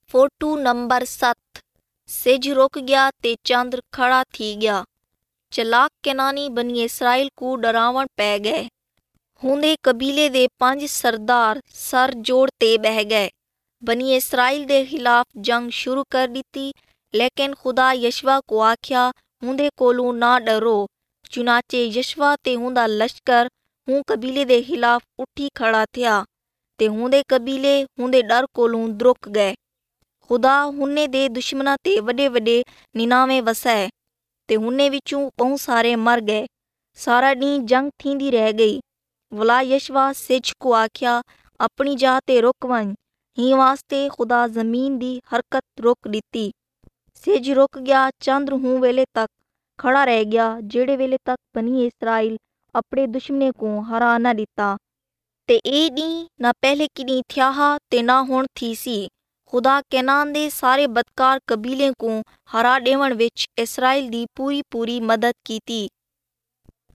Photo number 7। सिज रुक गया ते चंद्र खड़ा थी गया। चलाक केनानी बनी इसराइल को डरावण पै गए। हुंदे कबीले दे 5 सरदार सर जोड़ ते बह गए। बनी इसराइल दे खिलाफ जंग शुरू कर दी, लेकिन खुदा यशवा को आख्या हुंदे कोलों ना डरो। चुनाचे यशवा ते हुंदा लश्कर हूँ कबीले दे खिलाफ उठी खड़ा थिया ते हुंदे कबीले हुंदे डर कोलों द्रुक गए। खुदा हुन्ने दे दुश्मना ते वडे वडे निनावे वसाए ते हुन्ने विचों बहुत सारे मर गए। सारा डी जंग थींदी रह गई। वला यशवा सिज को आख्या अपनी जाह ते रुक वन। ही वास्ते खुदा जमीन दी हरकत रोक दी। सिज रुक गया, चंद्र हूँ वेले तक खड़ा रह गया जेड़े वेले तक बनी इसराइल अपने दुश्मने को हरा न दिता। ते ए डी ना पहले किनी थिया हा ते ना हुण थी सी। खुदा केनान दे सारे बदकार कबीले को हरा देवण विच इसराइल दी पूरी पूरी मदद कीती।